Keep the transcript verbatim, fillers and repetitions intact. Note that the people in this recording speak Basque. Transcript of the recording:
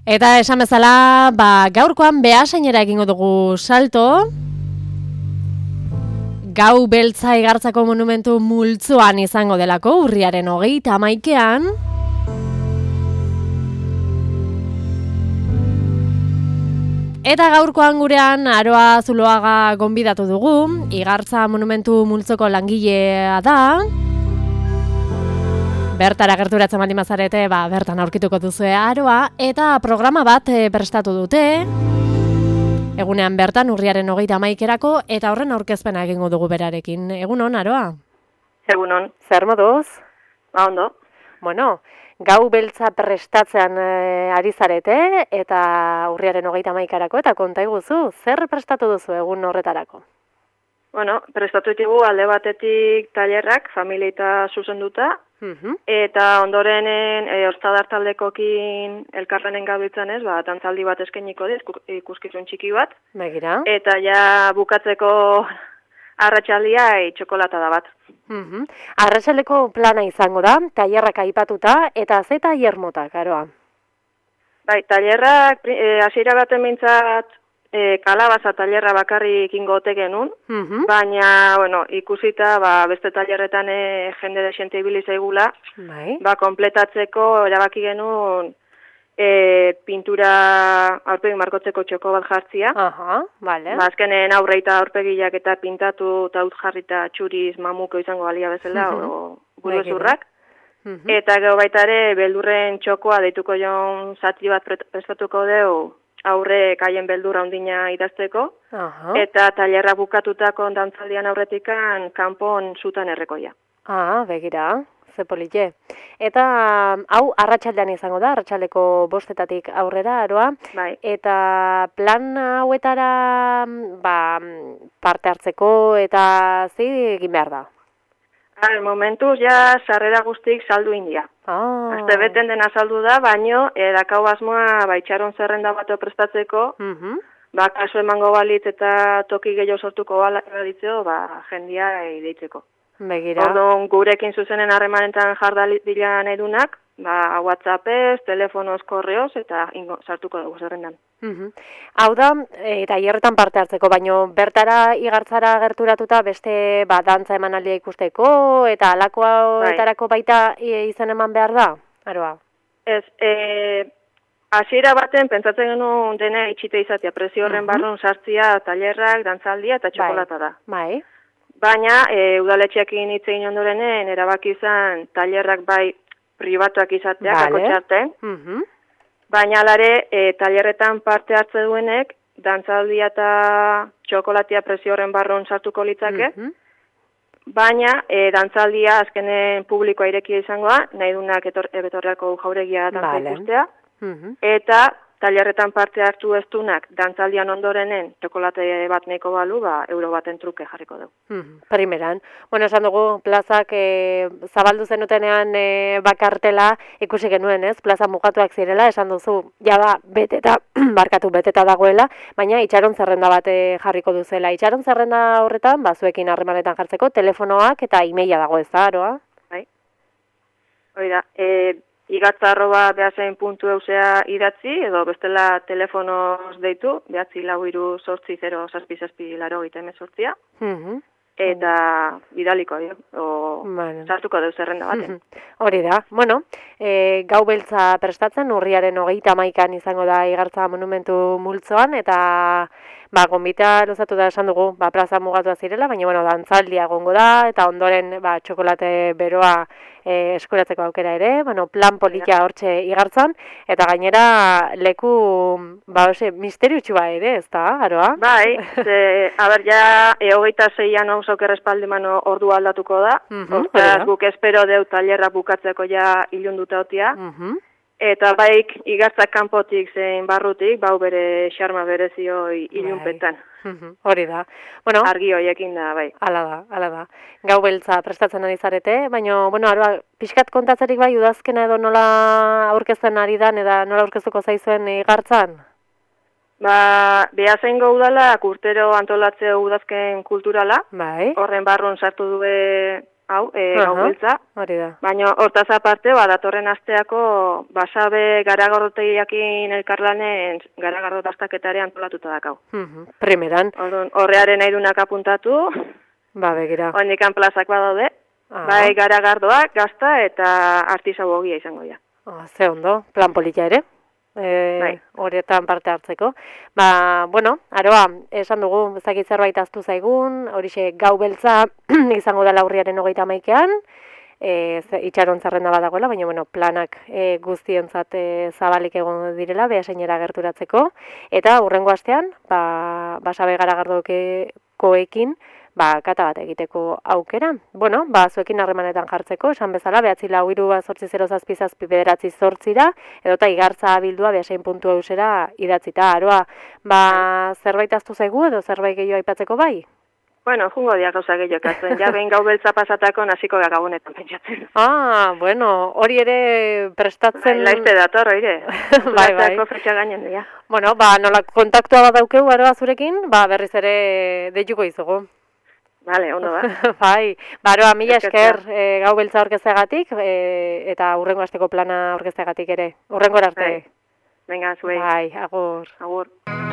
Eta esan bezala, ba, gaurkoan Beasainera egingo dugu salto. Gau beltza igartzako monumentu multzoan izango delako, urriaren hogeita hamaikean. Eta gaurkoan gurean Aroa Zuloaga gonbidatu dugu, igartza monumentu multzoko langilea da. Bertara gerturatzen baldin bazarete, ba, bertan aurkituko duzue Aroa, eta programa bat e, prestatu dute, egunean bertan urriaren hogeita hamaikerako, eta horren aurkezpena egingo dugu berarekin. Egunon, Aroa? Egunon. Zer moduz? Ba, ondo. Bueno, gau beltza prestatzean e, ari zarete, eta urriaren hogeita hamaikarako, eta konta iguzu, zer prestatu duzu egun horretarako? Bueno, prestatu ditugu alde batetik tailerrak, familia eta zuzenduta, Uh-huh. eta ondoren e, Ostadar taldekokin elkarrenen gabiltzan ez, ba, dantzaldi bat eskainiko diz, ikuskizun txiki bat. Begira. Eta ja bukatzeko arratsaldia e, txokolata da bat. Uh-huh. Arratsaldeko plana izango da, tailerrak aipatuta, eta ze tailer mota, Aroa? Bai, tailerrak e, hasiera baten mintzat e, kalabaza tailerra bakarrik ingo ote genuen, Uh-huh. baina, bueno, ikusita, ba, beste tailerretan e, jende desente ibili zaigula, Bai. ba, konpletatzeko erabaki genuen e, pintura aurpegi markotzeko txoko bat jartzia. Aha, bale. Ba, azkenen aurre eta aurpegiak eta pintatu eta ut jarrita txuriz mamuko izango balia bezala, Mhm. o burezurrak. Uh-huh. Eta gero baita ere, beldurren txokoa deituko joan zati bat pre- prestatuko deu, aurre kaien beldurra ondina idazteko, Aha. eta tailerra bukatutako dantzaldian aurretikan kanpon zutan errekoia. Ah, begira, ze polite. Eta hau arratsaldean izango da, arratsaldeko bostetatik aurrera, Aroa. Bai. Eta plan hauetara ba, parte hartzeko eta zi egin behar da? Al momentuz ja sarrera guztik saldu india. Ah. Aste beten dena saldu da, baino edakau asmoa ba, itxaron zerrenda bat prestatzeko, Mhm. ba, kasu emango balitz eta toki gehiago sortuko balitzeo, ba, jendia deitzeko. Begira. Orduan, gurekin zuzenen harremanetan jardila nahi dunak, ba, WhatsAppez, telefonoz, korreoz, eta ingo, sartuko dugu zerrendan. Mhm. Hau da, e, tailerretan parte hartzeko, baino bertara igartzara gerturatuta beste ba, dantza emanaldia ikusteko, eta alakoetarako baita e, izan eman behar da, Aroa? Ez, e, hasiera baten pentsatzen genuen dena itxite izatea, prezio horren Mhm. barrun sartzia, tailerrak, dantzaldia eta txokolata da. Bai. Baina, e, udaletxeekin hitz egin ondorenen, erabaki izan tailerrak bai pribatuak izatea, Vale. kakotxarte, Mhm. baina alare, e, tailerretan parte hartze duenek, dantzaldia eta txokolatia prezio horren barrun sartuko litzake, Mhm. baina e, dantzaldia azkenen publikoa irekia izangoa, nahi dunak etor, etorreako jauregia dantza Vale. ikustea, Mhm. eta tailerretan parte hartu ez dunak dantzaldian ondorenen txokolate bat nahiko balu, ba, euro baten truke jarriko dugu. Mhm. Primeran. Bueno, esan dugu, plazak e, zabaldu zenutenean e, bakartela ikusi genuen, ez? Plaza mugatuak zirela, esan duzu, jada beteta, barkatu beteta dagoela, baina itxaron zerrenda bat e, jarriko duzela. Itxaron zerrenda horretan, bazuekin harremanetan jartzeko, telefonoak eta emaila dago, ez da, Aroa? Bai. Hori da, e, igatza arroba behasain puntu eusea idatzi, edo bestela telefonoz deitu, behatzi lau iru sortzi zero saspi saspi laro gita emezortzia, Mhm. eta bidaliko, dio, o Bueno. sartuko deu zerrenda baten. Mhm. Hori da. Bueno, e, gau beltza prestatzen, urriaren hogeita hamaikan izango da igartza monumentu multzoan, eta ba, gonbita luzatu da esan dugu, ba, plaza mugatua zirela, baina bueno, dantzaldia egongo da, eta ondoren ba, txokolate beroa e, eskuratzeko aukera ere, bueno, plan polita hortxe igartzan, eta gainera leku, ba, ose, misteriutxua ere, ez da, Aroa? Bai, ze, haber, ja, e, hogeita zeian hau zauk errespaldimano ordu aldatuko da, Mhm, hortaz hori da. guk espero deu tailerra bukatzeko ja ilunduta otia, Mhm. eta baik igartzak kanpotik zein barrutik, bau bere xarma berezio ilunpetan. Mhm, Hori da. Bueno, Argi hoiekin da, bai. Hala da, hala da. Gau beltza prestatzen ari zarete, baina, bueno, Aroa, pixkat kontatzerik bai udazkena edo nola aurkezten ari dan, eta nola aurkeztuko zaizuen igartzan? Ba, Beasaingo udalak urtero antolatzeo udazken kulturala, Bai. horren barrun sartu due hau, e, Aha, gau beltza. hori da. Baina hortaz aparte, ba, datorren asteako basabe garagorrotegiakin elkarlanen garagarrotaztaketare antolatuta dakau. Mhm, primeran. Orduan, horrearen nahi dunak apuntatu, Ba, begira. oendikan plazak badaude, Ah. bai garagardoak, gazta eta artisau ogia izango dira. Ah, ze ondo, plan polita ere. E, Bai. horietan parte hartzeko. Ba, bueno, aroa, esan dugu, ezakit zerbait aztu zaigun, horixe gau beltza izango da urriaren hogeita hamaikean, e, itxaron zerrenda badagoela, baina bueno, planak e, guztientzat e, zabalik egon direla, behasainera gerturatzeko, eta hurrengo astean, ba, basabe garagardokoekin, ba, kata bat egiteko aukera. Bueno, ba, zuekin harremanetan jartzeko, esan bezala, behatzi lau hiru bat zortzi zero zazpi zazpi bederatzi zortzira, edota igartza bildua behasain puntu eusera idatzita. Aroa, ba, zerbait aztu zaigu edo zerbait gehiago aipatzeko bai? Bueno, jungo dia gauza gehiago katzen, ja behin gau beltza pasatako naziko da gabonetan pentsatzen. Ah, bueno, hori ere prestatzen... Bai, laizte dator, oire. bai, bai. Fetxa gainen dira. Bueno, ba, nola kontaktua bat daukeu, aroa zurekin, ba, berriz ere deituko izugu. Vale, ondo da. Bai, baroa, mila esker e, gau beltza orkezegatik e, eta hurrengo asteko plana orkezegatik ere. Hurrengo arte. Venga, zuei. Bai, agur. Agur.